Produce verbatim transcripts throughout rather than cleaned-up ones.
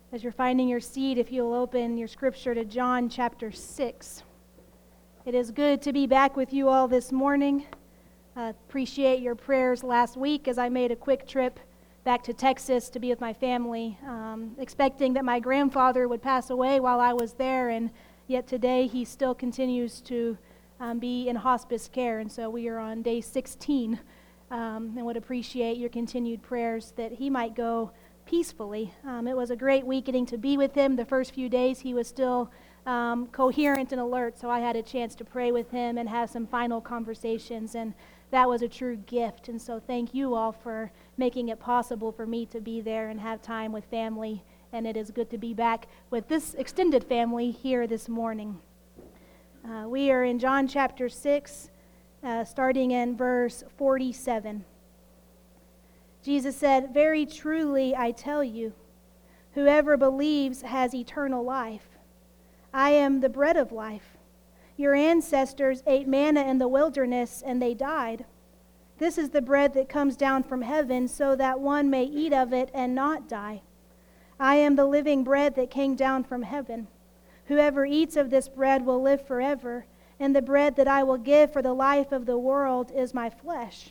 As you're finding your seat, if you'll open your scripture to John chapter six. It is good to be back with you all this morning. Uh, appreciate your prayers last week as I made a quick trip back to Texas to be with my family, um, expecting that my grandfather would pass away while I was there, and yet today he still continues to um, be in hospice care, and so we are on day sixteen, um, and would appreciate your continued prayers that he might go peacefully. Um, it was a great week getting to be with him. The first few days he was still um, coherent and alert, so I had a chance to pray with him and have some final conversations, and that was a true gift. And so thank you all for making it possible for me to be there and have time with family, and it is good to be back with this extended family here this morning. Uh, we are in John chapter six, uh, starting in verse forty-seven. Jesus said, "Very truly I tell you, whoever believes has eternal life. I am the bread of life. Your ancestors ate manna in the wilderness, and they died. This is the bread that comes down from heaven, so that one may eat of it and not die. I am the living bread that came down from heaven. Whoever eats of this bread will live forever, and the bread that I will give for the life of the world is my flesh."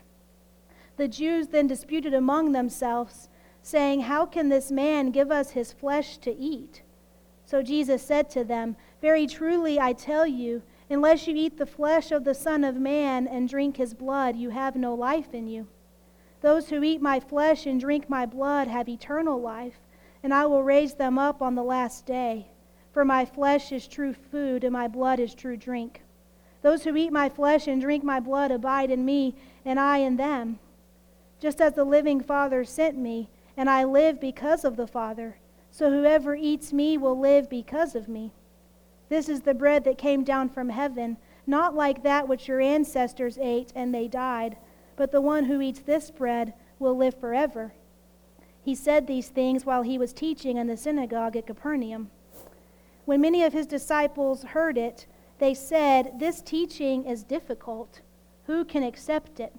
The Jews then disputed among themselves, saying, "How can this man give us his flesh to eat?" So Jesus said to them, "Very truly I tell you, unless you eat the flesh of the Son of Man and drink his blood, you have no life in you. Those who eat my flesh and drink my blood have eternal life, and I will raise them up on the last day. For my flesh is true food, and my blood is true drink. Those who eat my flesh and drink my blood abide in me, and I in them. Just as the living Father sent me, and I live because of the Father, so whoever eats me will live because of me. This is the bread that came down from heaven, not like that which your ancestors ate and they died, but the one who eats this bread will live forever." He said these things while he was teaching in the synagogue at Capernaum. When many of his disciples heard it, they said, "This teaching is difficult. Who can accept it?"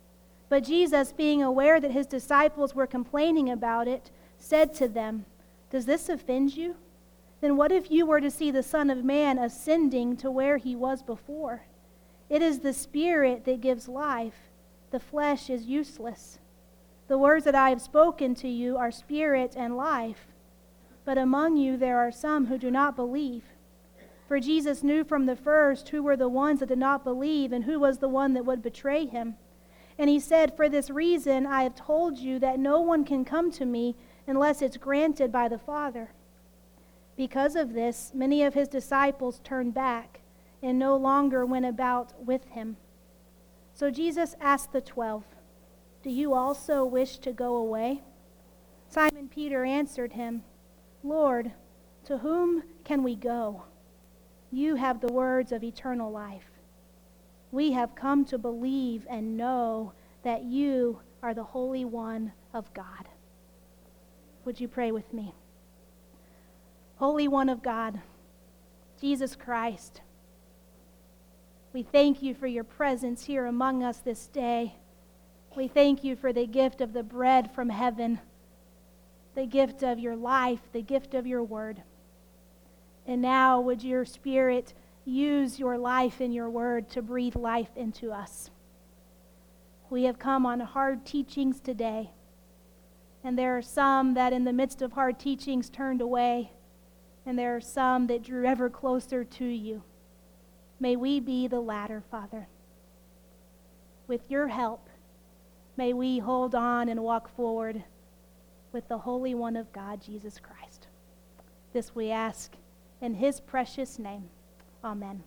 But Jesus, being aware that his disciples were complaining about it, said to them, "Does this offend you? Then what if you were to see the Son of Man ascending to where he was before? It is the Spirit that gives life. The flesh is useless. The words that I have spoken to you are spirit and life. But among you there are some who do not believe." For Jesus knew from the first who were the ones that did not believe and who was the one that would betray him. And he said, "For this reason I have told you that no one can come to me unless it's granted by the Father." Because of this, many of his disciples turned back and no longer went about with him. So Jesus asked the twelve, "Do you also wish to go away?" Simon Peter answered him, "Lord, to whom can we go? You have the words of eternal life. We have come to believe and know that you are the Holy One of God." Would you pray with me? Holy One of God, Jesus Christ, we thank you for your presence here among us this day. We thank you for the gift of the bread from heaven, the gift of your life, the gift of your word. And now would your Spirit use your life and your word to breathe life into us. We have come on hard teachings today, and there are some that in the midst of hard teachings turned away, and there are some that drew ever closer to you. May we be the latter, Father. With your help, may we hold on and walk forward with the Holy One of God, Jesus Christ. This we ask in his precious name. Amen.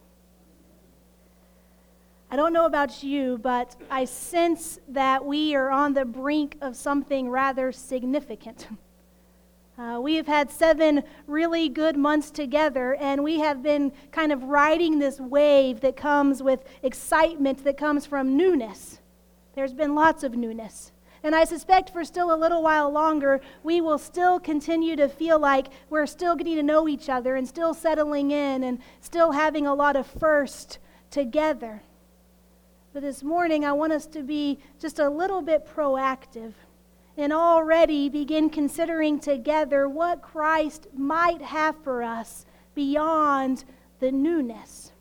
I don't know about you, but I sense that we are on the brink of something rather significant. Uh, we have had seven really good months together, and we have been kind of riding this wave that comes with excitement, that comes from newness. There's been lots of newness. And I suspect for still a little while longer, we will still continue to feel like we're still getting to know each other and still settling in and still having a lot of first together. But this morning, I want us to be just a little bit proactive and already begin considering together what Christ might have for us beyond the newness.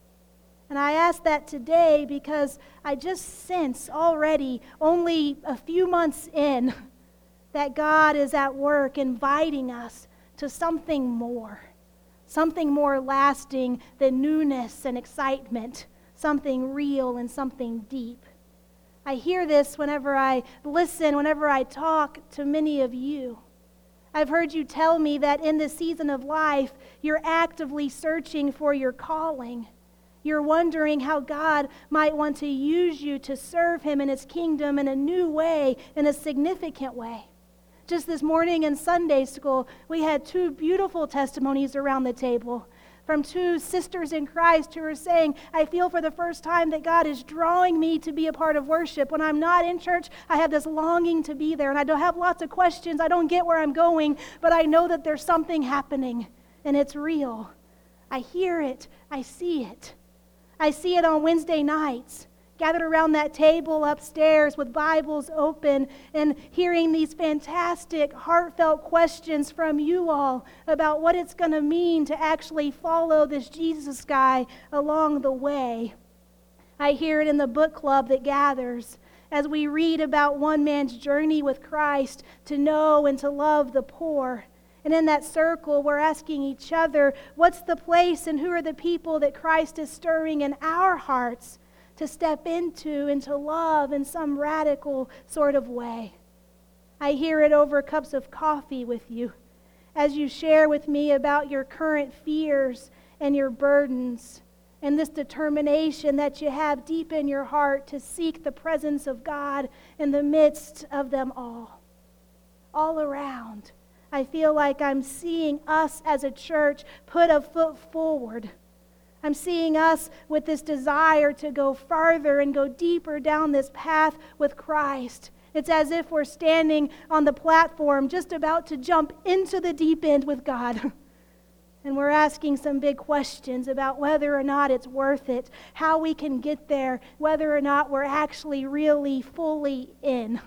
And I ask that today because I just sense already, only a few months in, that God is at work inviting us to something more, something more lasting than newness and excitement, something real and something deep. I hear this whenever I listen, whenever I talk to many of you. I've heard you tell me that in this season of life, you're actively searching for your calling. You're wondering how God might want to use you to serve Him in His kingdom in a new way, in a significant way. Just this morning in Sunday school, we had two beautiful testimonies around the table from two sisters in Christ who are saying, I feel for the first time that God is drawing me to be a part of worship. When I'm not in church, I have this longing to be there, and I don't have lots of questions. I don't get where I'm going, but I know that there's something happening, and it's real. I hear it. I see it. I see it on Wednesday nights, gathered around that table upstairs with Bibles open and hearing these fantastic, heartfelt questions from you all about what it's going to mean to actually follow this Jesus guy along the way. I hear it in the book club that gathers as we read about one man's journey with Christ to know and to love the poor. And in that circle, we're asking each other, what's the place and who are the people that Christ is stirring in our hearts to step into and to love in some radical sort of way? I hear it over cups of coffee with you as you share with me about your current fears and your burdens and this determination that you have deep in your heart to seek the presence of God in the midst of them all. All around, I feel like I'm seeing us as a church put a foot forward. I'm seeing us with this desire to go farther and go deeper down this path with Christ. It's as if we're standing on the platform just about to jump into the deep end with God. And we're asking some big questions about whether or not it's worth it, how we can get there, whether or not we're actually really fully in.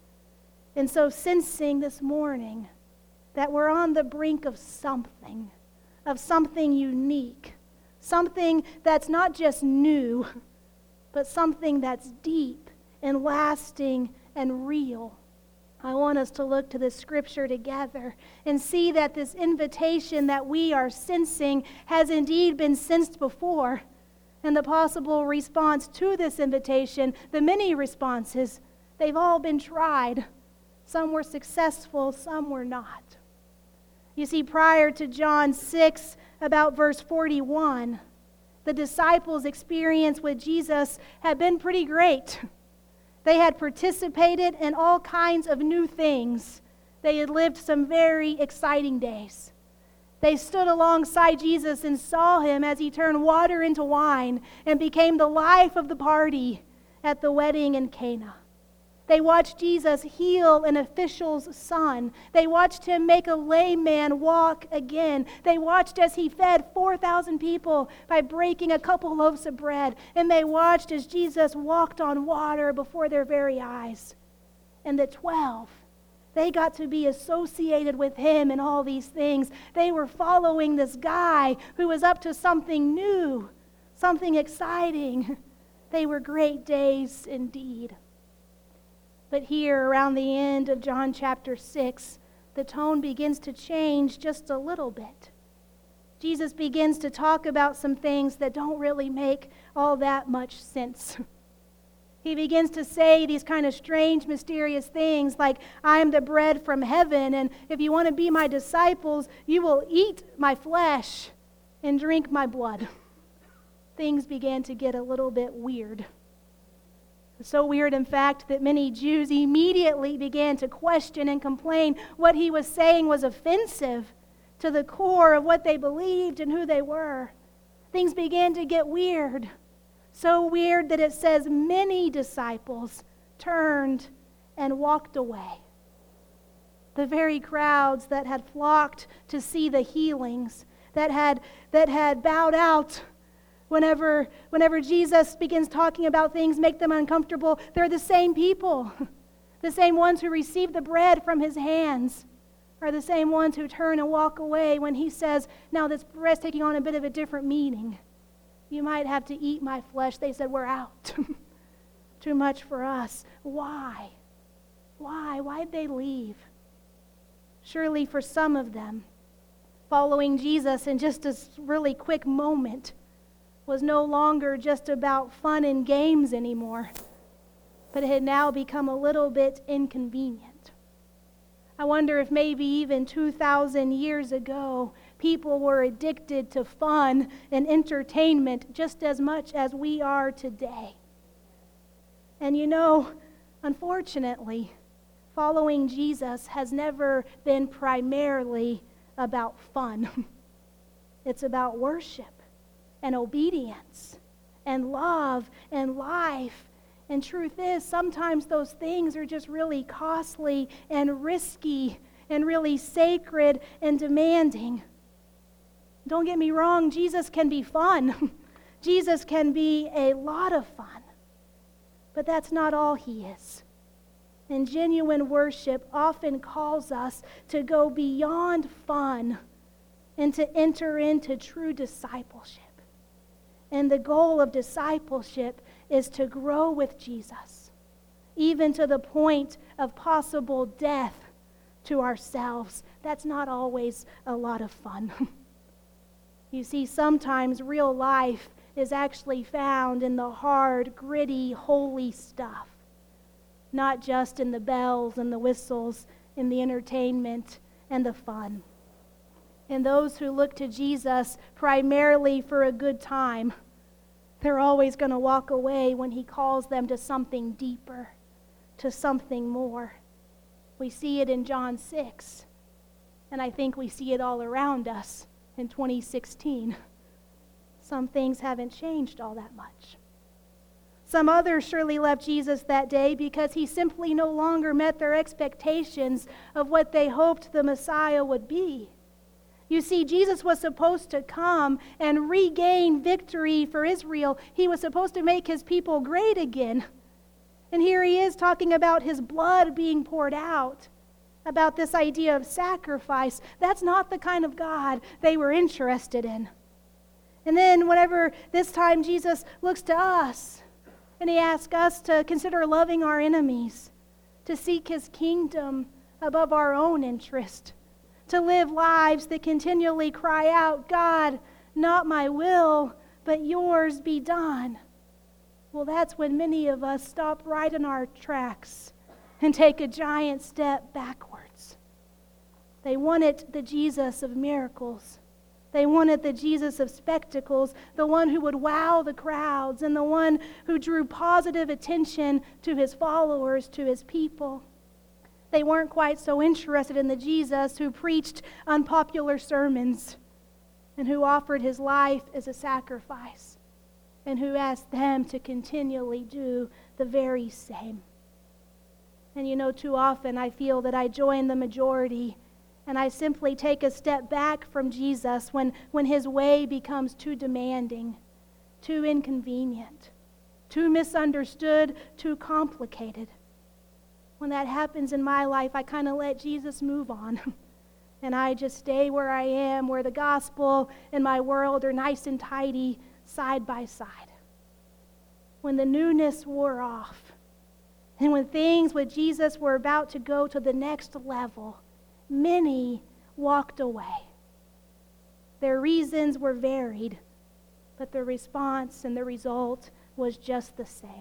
And so sensing this morning that we're on the brink of something, of something unique, something that's not just new, but something that's deep and lasting and real. I want us to look to this scripture together and see that this invitation that we are sensing has indeed been sensed before. And the possible response to this invitation, the many responses, they've all been tried. Some were successful, some were not. You see, prior to John six, about verse forty-one, the disciples' experience with Jesus had been pretty great. They had participated in all kinds of new things. They had lived some very exciting days. They stood alongside Jesus and saw him as he turned water into wine and became the life of the party at the wedding in Cana. They watched Jesus heal an official's son. They watched him make a lame man walk again. They watched as he fed four thousand people by breaking a couple loaves of bread. And they watched as Jesus walked on water before their very eyes. And the twelve, they got to be associated with him in all these things. They were following this guy who was up to something new, something exciting. They were great days indeed. But here, around the end of John chapter six, the tone begins to change just a little bit. Jesus begins to talk about some things that don't really make all that much sense. He begins to say these kind of strange, mysterious things like, I am the bread from heaven, and if you want to be my disciples, you will eat my flesh and drink my blood. Things began to get a little bit weird. So weird, in fact, that many Jews immediately began to question and complain what he was saying was offensive to the core of what they believed and who they were. Things began to get weird. So weird that it says many disciples turned and walked away. The very crowds that had flocked to see the healings, that had, that had bowed out Whenever, whenever Jesus begins talking about things make them uncomfortable, they're the same people. The same ones who receive the bread from his hands are the same ones who turn and walk away when he says, now this bread's taking on a bit of a different meaning. You might have to eat my flesh. They said, we're out. Too much for us. Why? Why? Why'd they leave? Surely for some of them, following Jesus in just a really quick moment was no longer just about fun and games anymore, but it had now become a little bit inconvenient. I wonder if maybe even two thousand years ago, people were addicted to fun and entertainment just as much as we are today. And you know, unfortunately, following Jesus has never been primarily about fun. It's about worship and obedience and love and life. And truth is, sometimes those things are just really costly and risky and really sacred and demanding. Don't get me wrong, Jesus can be fun. Jesus can be a lot of fun. But that's not all he is. And genuine worship often calls us to go beyond fun and to enter into true discipleship. And the goal of discipleship is to grow with Jesus, even to the point of possible death to ourselves. That's not always a lot of fun. You see, sometimes real life is actually found in the hard, gritty, holy stuff, not just in the bells and the whistles, in the entertainment and the fun. And those who look to Jesus primarily for a good time, they're always going to walk away when he calls them to something deeper, to something more. We see it in John six, and I think we see it all around us in twenty sixteen. Some things haven't changed all that much. Some others surely left Jesus that day because he simply no longer met their expectations of what they hoped the Messiah would be. You see, Jesus was supposed to come and regain victory for Israel. He was supposed to make his people great again. And here he is talking about his blood being poured out, about this idea of sacrifice. That's not the kind of God they were interested in. And then whenever this time Jesus looks to us and he asks us to consider loving our enemies, to seek his kingdom above our own interest, to live lives that continually cry out, God, not my will, but yours be done. Well, that's when many of us stop right in our tracks and take a giant step backwards. They wanted the Jesus of miracles. They wanted the Jesus of spectacles, the one who would wow the crowds and the one who drew positive attention to his followers, to his people. They weren't quite so interested in the Jesus who preached unpopular sermons and who offered his life as a sacrifice and who asked them to continually do the very same. And you know, too often I feel that I join the majority and I simply take a step back from Jesus when, when his way becomes too demanding, too inconvenient, too misunderstood, too complicated. When that happens in my life, I kind of let Jesus move on. And I just stay where I am, where the gospel and my world are nice and tidy, side by side. When the newness wore off, and when things with Jesus were about to go to the next level, many walked away. Their reasons were varied, but the response and the result was just the same.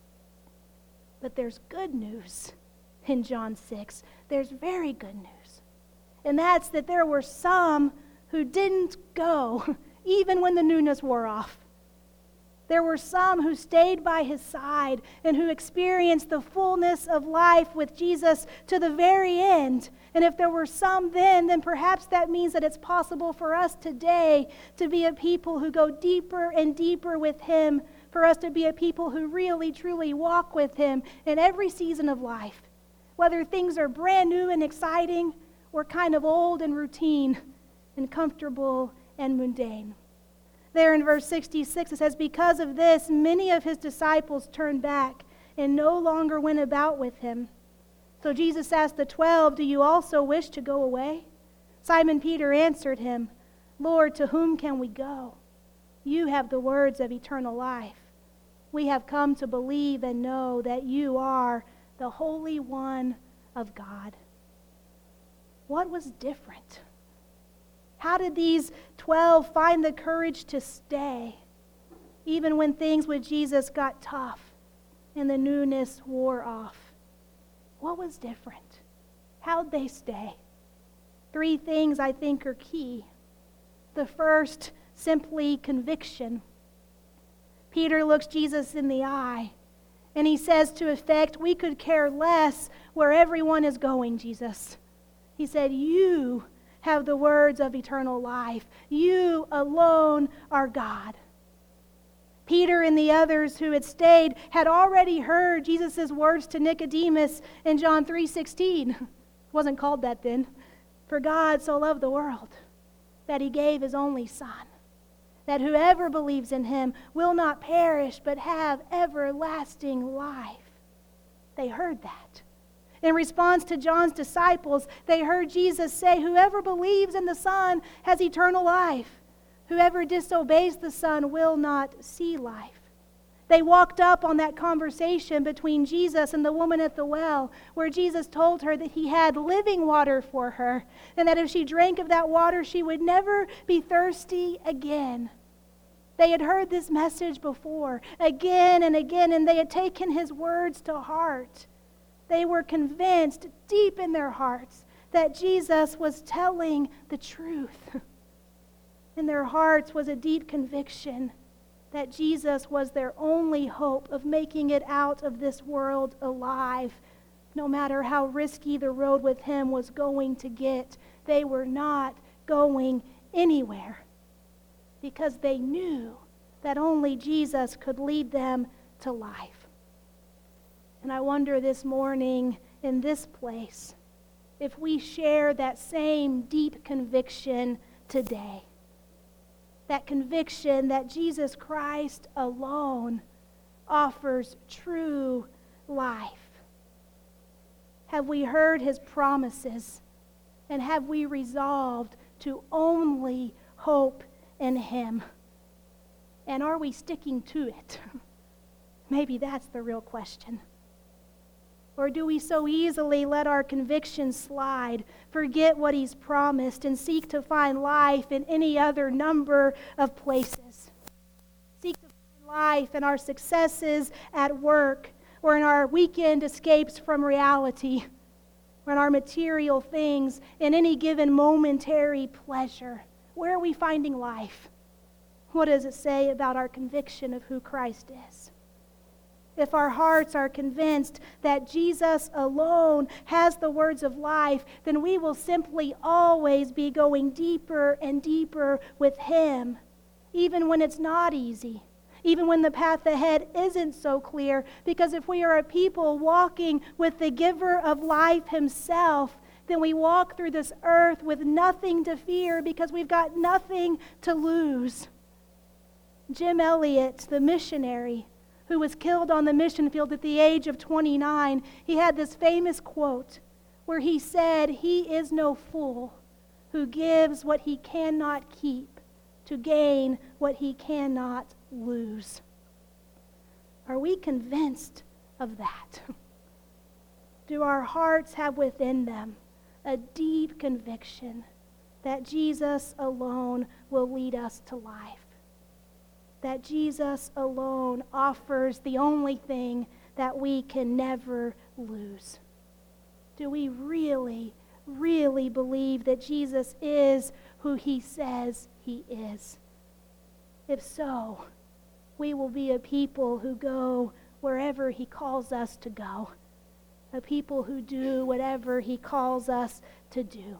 But there's good news. In John six, there's very good news. And that's that there were some who didn't go, even when the newness wore off. There were some who stayed by his side and who experienced the fullness of life with Jesus to the very end. And if there were some then, then perhaps that means that it's possible for us today to be a people who go deeper and deeper with him, for us to be a people who really, truly walk with him in every season of life. Whether things are brand new and exciting or kind of old and routine and comfortable and mundane. There in verse sixty-six it says, because of this, many of his disciples turned back and no longer went about with him. So Jesus asked the twelve, "Do you also wish to go away?" Simon Peter answered him, "Lord, to whom can we go? You have the words of eternal life. We have come to believe and know that you are the Holy One of God." What was different? How did these twelve find the courage to stay, even when things with Jesus got tough and the newness wore off? What was different? How'd they stay? Three things I think are key. The first, simply conviction. Peter looks Jesus in the eye, and he says to effect, "We could care less where everyone is going, Jesus." He said, "You have the words of eternal life. You alone are God." Peter and the others who had stayed had already heard Jesus' words to Nicodemus in John three sixteen. It wasn't called that then. "For God so loved the world that he gave his only Son, that whoever believes in him will not perish but have everlasting life." They heard that. In response to John's disciples, they heard Jesus say, "Whoever believes in the Son has eternal life. Whoever disobeys the Son will not see life." They walked up on that conversation between Jesus and the woman at the well, where Jesus told her that he had living water for her, and that if she drank of that water, she would never be thirsty again. They had heard this message before, again and again, and they had taken his words to heart. They were convinced deep in their hearts that Jesus was telling the truth. In their hearts was a deep conviction that Jesus was their only hope of making it out of this world alive. No matter how risky the road with him was going to get, they were not going anywhere, because they knew that only Jesus could lead them to life. And I wonder this morning in this place if we share that same deep conviction today. That conviction that Jesus Christ alone offers true life. Have we heard his promises? And have we resolved to only hope in him? And are we sticking to it? Maybe that's the real question. Or do we so easily let our convictions slide, forget what he's promised, and seek to find life in any other number of places? Seek to find life in our successes at work, or in our weekend escapes from reality, or in our material things, in any given momentary pleasure. Where are we finding life? What does it say about our conviction of who Christ is? If our hearts are convinced that Jesus alone has the words of life, then we will simply always be going deeper and deeper with him, even when it's not easy, even when the path ahead isn't so clear. Because if we are a people walking with the giver of life himself, then we walk through this earth with nothing to fear, because we've got nothing to lose. Jim Elliot, the missionary, who was killed on the mission field at the age of twenty-nine, he had this famous quote where he said, "He is no fool who gives what he cannot keep to gain what he cannot lose." Are we convinced of that? Do our hearts have within them a deep conviction that Jesus alone will lead us to life? That Jesus alone offers the only thing that we can never lose? Do we really, really believe that Jesus is who he says he is? If so, we will be a people who go wherever he calls us to go, a people who do whatever he calls us to do.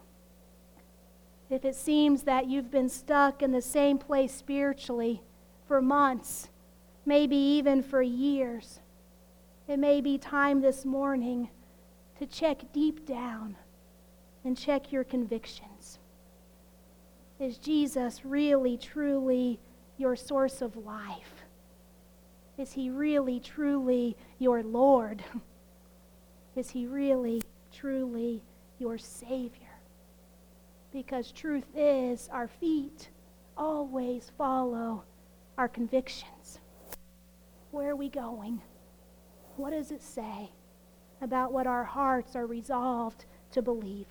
If it seems that you've been stuck in the same place spiritually for months, maybe even for years, it may be time this morning to check deep down and check your convictions. Is Jesus really, truly your source of life? Is he really, truly your Lord? Is he really, truly your Savior? Because truth is, our feet always follow our convictions. Where are we going? What does it say about what our hearts are resolved to believe?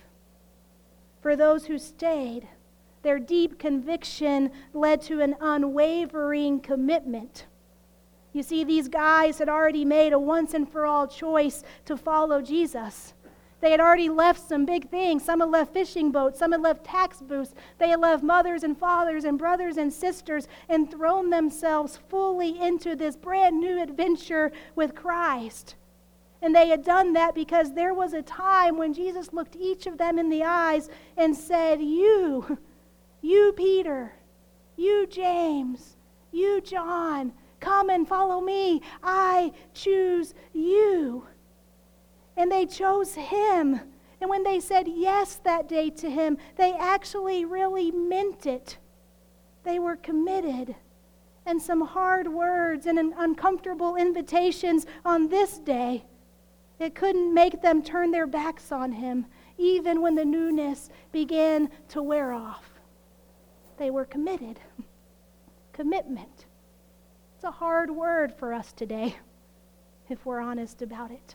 For those who stayed, their deep conviction led to an unwavering commitment. You see, these guys had already made a once and for all choice to follow Jesus. They had already left some big things. Some had left fishing boats. Some had left tax booths. They had left mothers and fathers and brothers and sisters and thrown themselves fully into this brand new adventure with Christ. And they had done that because there was a time when Jesus looked each of them in the eyes and said, You, you Peter, you James, you John, come and follow me. I choose you. And they chose him. And when they said yes that day to him, they actually really meant it. They were committed. And some hard words and uncomfortable invitations on this day, it couldn't make them turn their backs on him, even when the newness began to wear off. They were committed. Commitment. It's a hard word for us today, if we're honest about it.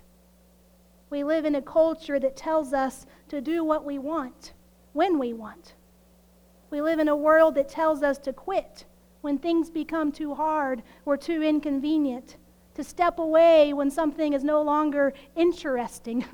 We live in a culture that tells us to do what we want, when we want. We live in a world that tells us to quit when things become too hard or too inconvenient, to step away when something is no longer interesting.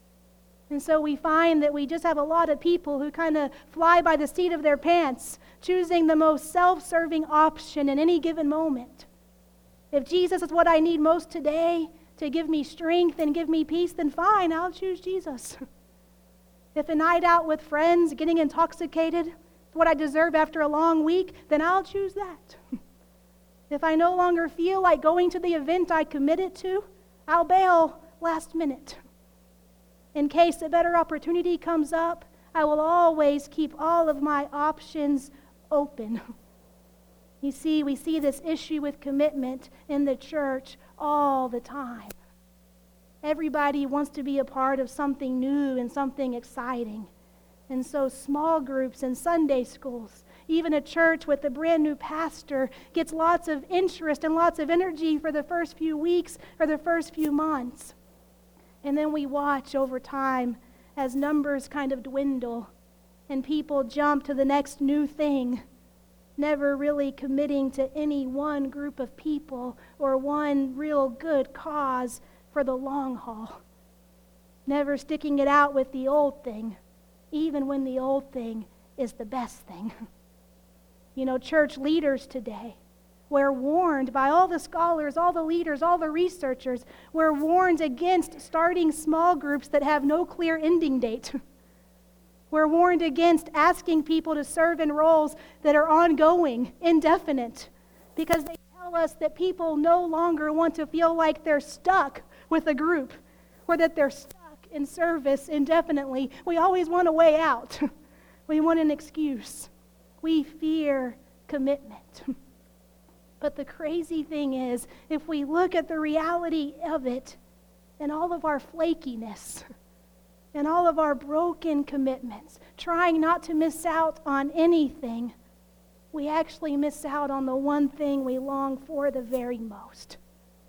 And so we find that we just have a lot of people who kind of fly by the seat of their pants, choosing the most self-serving option in any given moment. If Jesus is what I need most today to give me strength and give me peace, then fine, I'll choose Jesus. If a night out with friends, getting intoxicated, is what I deserve after a long week, then I'll choose that. If I no longer feel like going to the event I committed to, I'll bail last minute. In case a better opportunity comes up, I will always keep all of my options open. You see, we see this issue with commitment in the church all the time. Everybody wants to be a part of something new and something exciting. And so small groups and Sunday schools, even a church with a brand new pastor, gets lots of interest and lots of energy for the first few weeks or the first few months. And then we watch over time as numbers kind of dwindle and people jump to the next new thing, never really committing to any one group of people or one real good cause for the long haul. Never sticking it out with the old thing, even when the old thing is the best thing. You know, church leaders today, we're warned by all the scholars, all the leaders, all the researchers, we're warned against starting small groups that have no clear ending date. We're warned against asking people to serve in roles that are ongoing, indefinite, because they tell us that people no longer want to feel like they're stuck with a group or that they're stuck in service indefinitely. We always want a way out. We want an excuse. We fear commitment. But the crazy thing is, if we look at the reality of it and all of our flakiness, and all of our broken commitments, trying not to miss out on anything, we actually miss out on the one thing we long for the very most,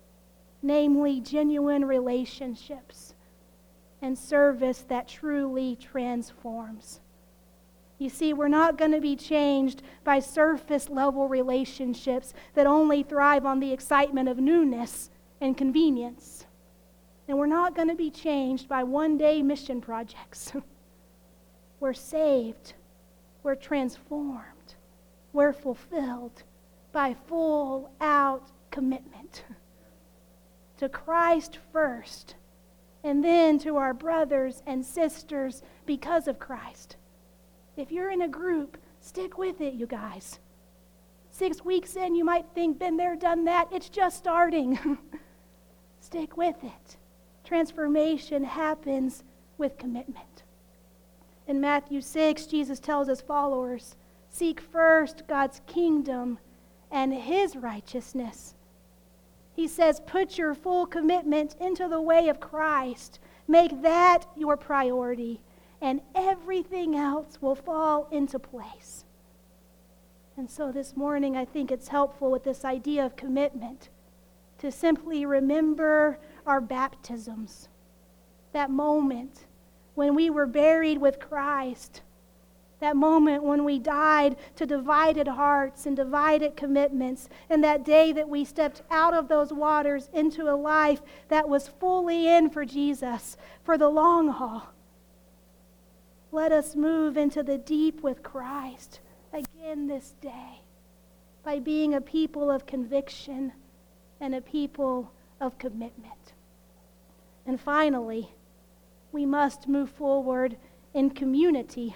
namely genuine relationships and service that truly transforms. You see, we're not going to be changed by surface-level relationships that only thrive on the excitement of newness and convenience. And we're not going to be changed by one-day mission projects. We're saved. We're transformed. We're fulfilled by full-out commitment to Christ first, and then to our brothers and sisters because of Christ. If you're in a group, stick with it, you guys. Six weeks in, you might think, been there, done that. It's just starting. Stick with it. Transformation happens with commitment. In Matthew six, Jesus tells his followers, seek first God's kingdom and his righteousness. He says, put your full commitment into the way of Christ, Make that your priority, and everything else will fall into place. And so this morning, I think it's helpful with this idea of commitment to simply remember our baptisms, that moment when we were buried with Christ, that moment when we died to divided hearts and divided commitments, and that day that we stepped out of those waters into a life that was fully in for Jesus, for the long haul. Let us move into the deep with Christ again this day by being a people of conviction and a people of commitment. And finally, we must move forward in community.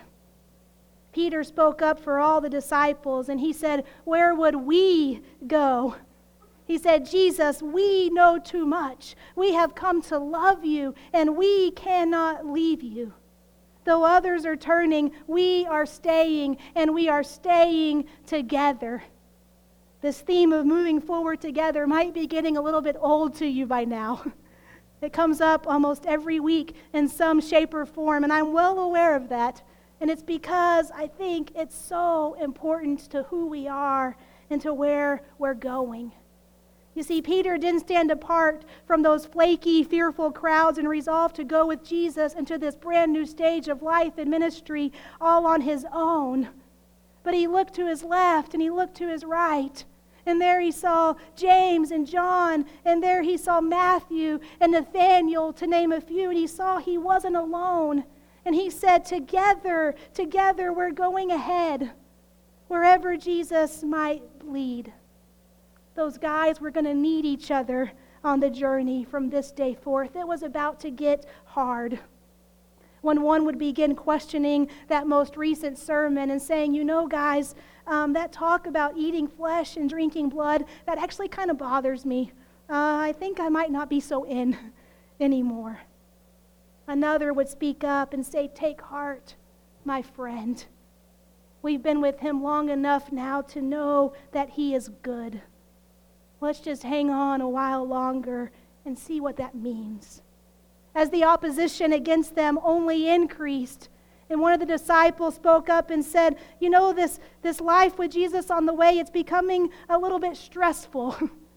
Peter spoke up for all the disciples, and he said, "Where would we go?" He said, "Jesus, we know too much. We have come to love you, and we cannot leave you. Though others are turning, we are staying, and we are staying together." This theme of moving forward together might be getting a little bit old to you by now. It comes up almost every week in some shape or form, and I'm well aware of that. And it's because I think it's so important to who we are and to where we're going. You see, Peter didn't stand apart from those flaky, fearful crowds and resolved to go with Jesus into this brand new stage of life and ministry all on his own. But he looked to his left and he looked to his right. And there he saw James and John, and there he saw Matthew and Nathaniel, to name a few. And he saw he wasn't alone. And he said, together, together we're going ahead, wherever Jesus might lead. Those guys were going to need each other on the journey from this day forth. It was about to get hard. When one would begin questioning that most recent sermon and saying, you know, guys, um, that talk about eating flesh and drinking blood, that actually kind of bothers me. Uh, I think I might not be so in anymore. Another would speak up and say, take heart, my friend. We've been with him long enough now to know that he is good. Let's just hang on a while longer and see what that means. As the opposition against them only increased, and one of the disciples spoke up and said, you know, this, this life with Jesus on the way, it's becoming a little bit stressful.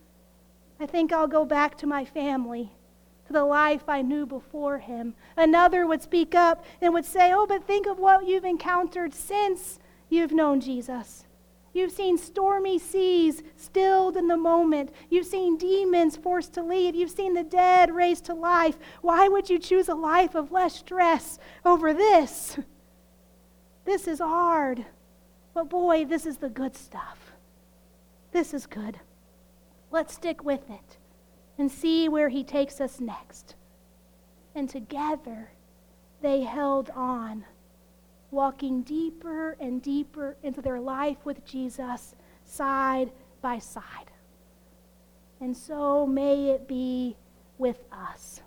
I think I'll go back to my family, to the life I knew before him. Another would speak up and would say, oh, but think of what you've encountered since you've known Jesus. You've seen stormy seas stilled in the moment. You've seen demons forced to leave. You've seen the dead raised to life. Why would you choose a life of less stress over this? This is hard. But boy, this is the good stuff. This is good. Let's stick with it and see where he takes us next. And together, they held on, walking deeper and deeper into their life with Jesus, side by side. And so may it be with us.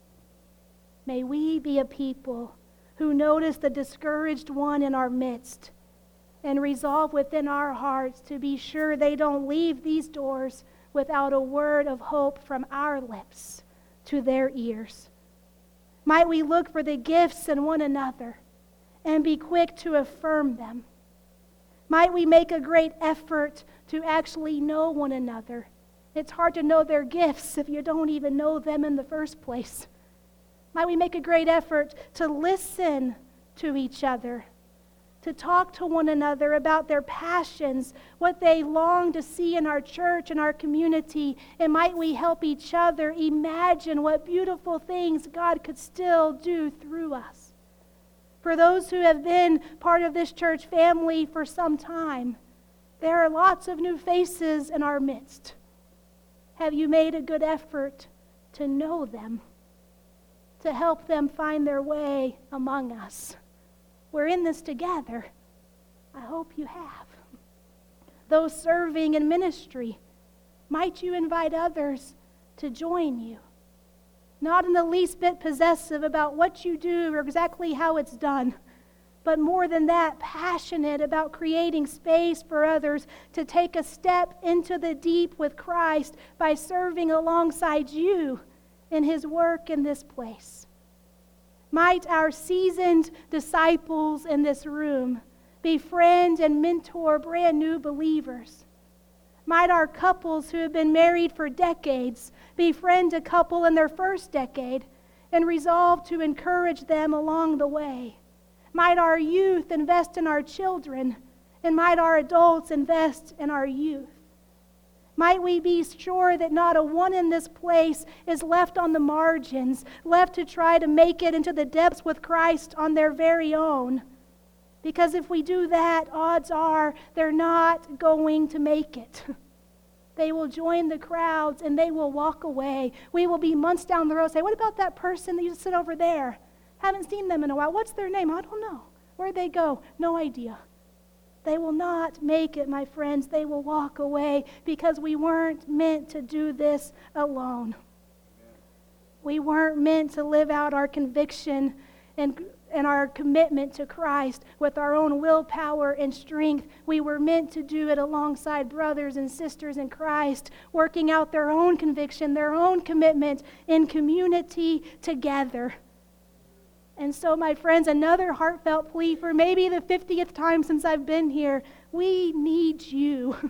May we be a people who notice the discouraged one in our midst and resolve within our hearts to be sure they don't leave these doors without a word of hope from our lips to their ears. Might we look for the gifts in one another and be quick to affirm them. Might we make a great effort to actually know one another. It's hard to know their gifts if you don't even know them in the first place. Might we make a great effort to listen to each other, to talk to one another about their passions, what they long to see in our church and our community, and might we help each other imagine what beautiful things God could still do through us. For those who have been part of this church family for some time, there are lots of new faces in our midst. Have you made a good effort to know them, to help them find their way among us? We're in this together. I hope you have. Those serving in ministry, might you invite others to join you? Not in the least bit possessive about what you do or exactly how it's done, but more than that, passionate about creating space for others to take a step into the deep with Christ by serving alongside you in his work in this place. Might our seasoned disciples in this room befriend and mentor brand new believers. Might our couples who have been married for decades befriend a couple in their first decade and resolve to encourage them along the way. Might our youth invest in our children, and might our adults invest in our youth. Might we be sure that not a one in this place is left on the margins, left to try to make it into the depths with Christ on their very own. Because if we do that, odds are they're not going to make it. They will join the crowds and they will walk away. We will be months down the road say, what about that person that used to sit over there? Haven't seen them in a while. What's their name? I don't know. Where'd they go? No idea. They will not make it, my friends. They will walk away because we weren't meant to do this alone. Amen. We weren't meant to live out our conviction and, and our commitment to Christ with our own willpower and strength. We were meant to do it alongside brothers and sisters in Christ, working out their own conviction, their own commitment in community together. And so, my friends, another heartfelt plea for maybe the fiftieth time since I've been here. We need you.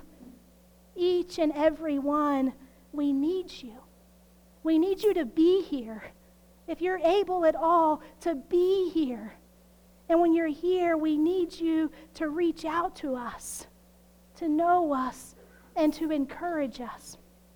Each and every one, we need you. We need you to be here. If you're able at all, to be here. And when you're here, we need you to reach out to us, to know us, and to encourage us.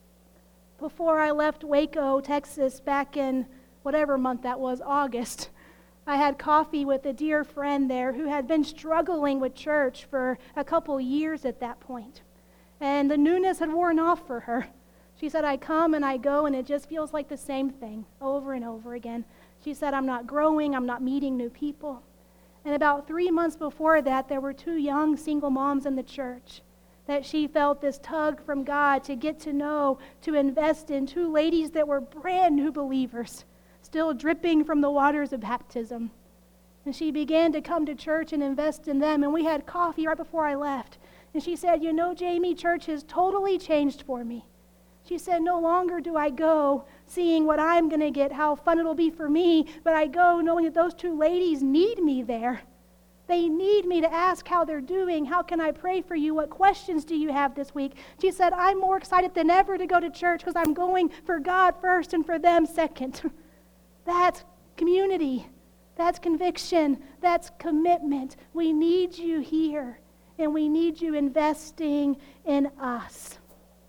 Before I left Waco, Texas, back in whatever month that was, August, I had coffee with a dear friend there who had been struggling with church for a couple years at that point. And the newness had worn off for her. She said, I come and I go and it just feels like the same thing over and over again. She said, I'm not growing, I'm not meeting new people. And about three months before that, there were two young single moms in the church that she felt this tug from God to get to know, to invest in, two ladies that were brand new believers, still dripping from the waters of baptism. And she began to come to church and invest in them. And we had coffee right before I left. And she said, you know, Jamie, church has totally changed for me. She said, no longer do I go seeing what I'm going to get, how fun it'll be for me, but I go knowing that those two ladies need me there. They need me to ask how they're doing. How can I pray for you? What questions do you have this week? She said, I'm more excited than ever to go to church because I'm going for God first and for them second. That's community. That's conviction. That's commitment. We need you here, and we need you investing in us.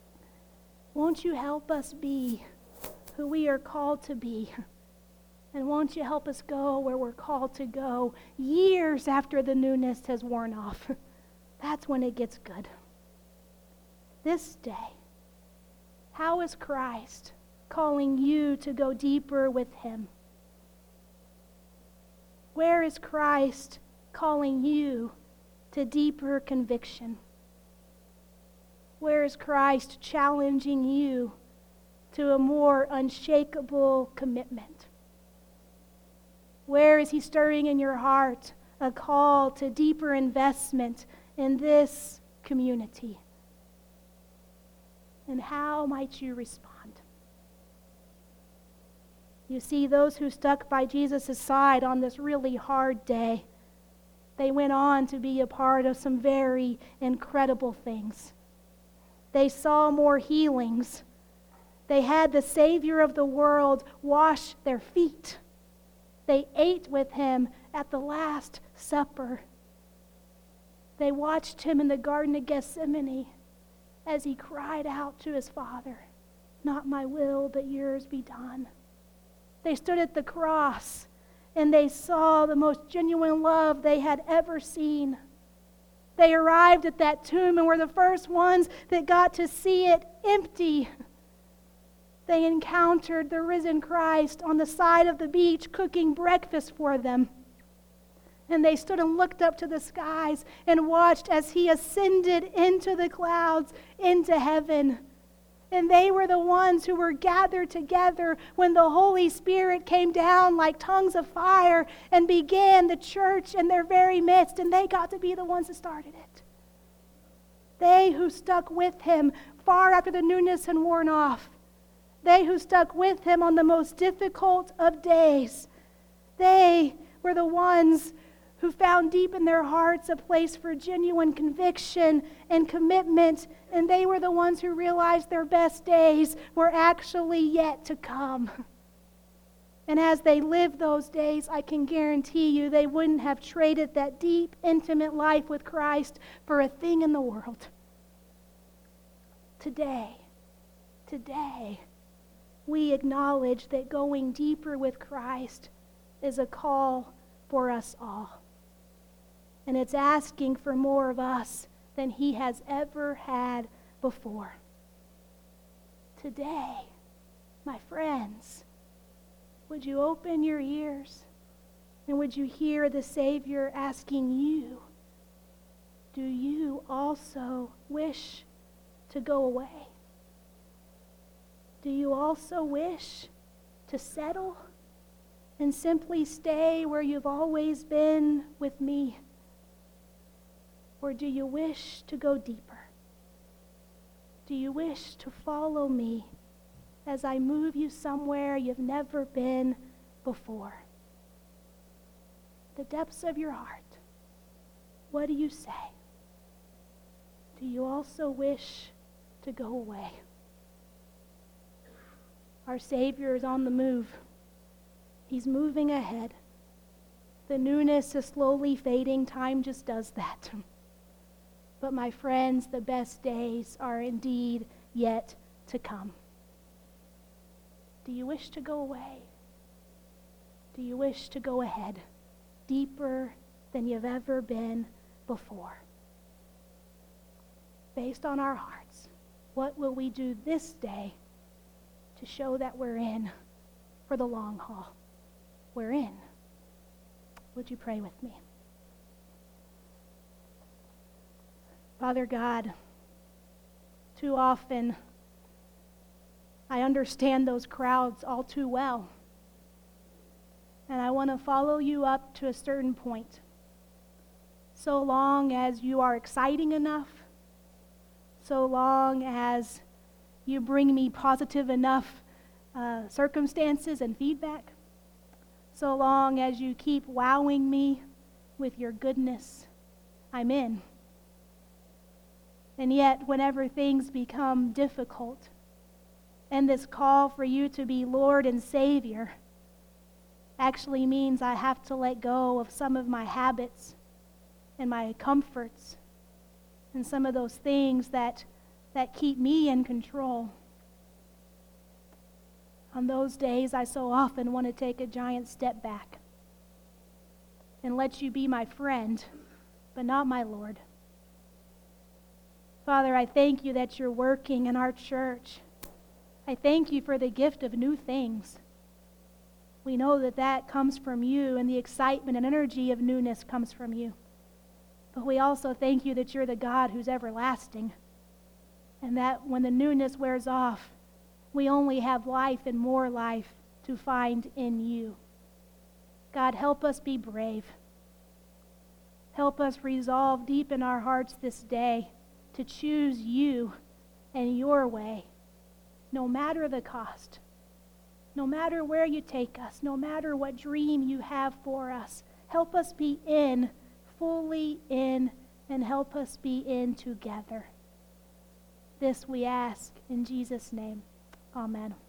Won't you help us be who we are called to be? And won't you help us go where we're called to go years after the newness has worn off? That's when it gets good. This day, how is Christ calling you to go deeper with him? Where is Christ calling you to deeper conviction? Where is Christ challenging you to a more unshakable commitment? Where is he stirring in your heart a call to deeper investment in this community? And how might you respond? You see, those who stuck by Jesus' side on this really hard day, they went on to be a part of some very incredible things. They saw more healings. They had the Savior of the world wash their feet. They ate with him at the Last Supper. They watched him in the Garden of Gethsemane as he cried out to his Father, not my will, but yours be done. They stood at the cross and they saw the most genuine love they had ever seen. They arrived at that tomb and were the first ones that got to see it empty. They encountered the risen Christ on the side of the beach cooking breakfast for them. And they stood and looked up to the skies and watched as he ascended into the clouds, into heaven. And they were the ones who were gathered together when the Holy Spirit came down like tongues of fire and began the church in their very midst. And they got to be the ones that started it. They who stuck with him far after the newness had worn off. They who stuck with him on the most difficult of days. They were the ones who found deep in their hearts a place for genuine conviction and commitment, and they were the ones who realized their best days were actually yet to come. And as they lived those days, I can guarantee you they wouldn't have traded that deep, intimate life with Christ for a thing in the world. Today, today, we acknowledge that going deeper with Christ is a call for us all. And it's asking for more of us than he has ever had before. Today, my friends, would you open your ears and would you hear the Savior asking you, do you also wish to go away? Do you also wish to settle and simply stay where you've always been with me? Or do you wish to go deeper? Do you wish to follow me as I move you somewhere you've never been before? The depths of your heart, what do you say? Do you also wish to go away? Our Savior is on the move. He's moving ahead. The newness is slowly fading. Time just does that. But my friends, the best days are indeed yet to come. Do you wish to go away? Do you wish to go ahead, deeper than you've ever been before? Based on our hearts, what will we do this day to show that we're in for the long haul? We're in. Would you pray with me? Father God, too often I understand those crowds all too well. And I want to follow you up to a certain point. So long as you are exciting enough, so long as you bring me positive enough uh, circumstances and feedback, so long as you keep wowing me with your goodness, I'm in. And yet, whenever things become difficult, and this call for you to be Lord and Savior actually means I have to let go of some of my habits and my comforts and some of those things that, that keep me in control. On those days, I so often want to take a giant step back and let you be my friend, but not my Lord. Father, I thank you that you're working in our church. I thank you for the gift of new things. We know that that comes from you, and the excitement and energy of newness comes from you. But we also thank you that you're the God who's everlasting, and that when the newness wears off, we only have life and more life to find in you. God, help us be brave. Help us resolve deep in our hearts this day to choose you and your way, no matter the cost, no matter where you take us, no matter what dream you have for us. Help us be in, fully in, and help us be in together. This we ask in Jesus' name. Amen.